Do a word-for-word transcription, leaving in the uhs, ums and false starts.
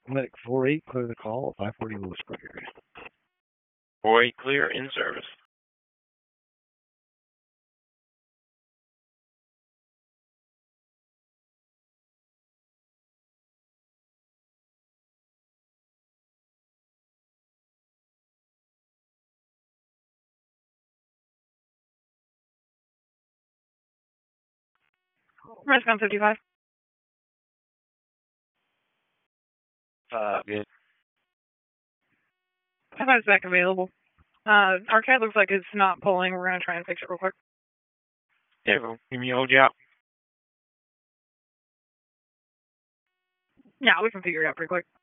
Medic four eight, clear the call, five forty Lewis Square. four eight clear, in service. Rescon fifty-five. Uh, good. I thought it's back available. Uh, our cat looks like it's not pulling. We're going to try and fix it real quick. There you go. Give me a hold you out. Yeah, we can figure it out pretty quick.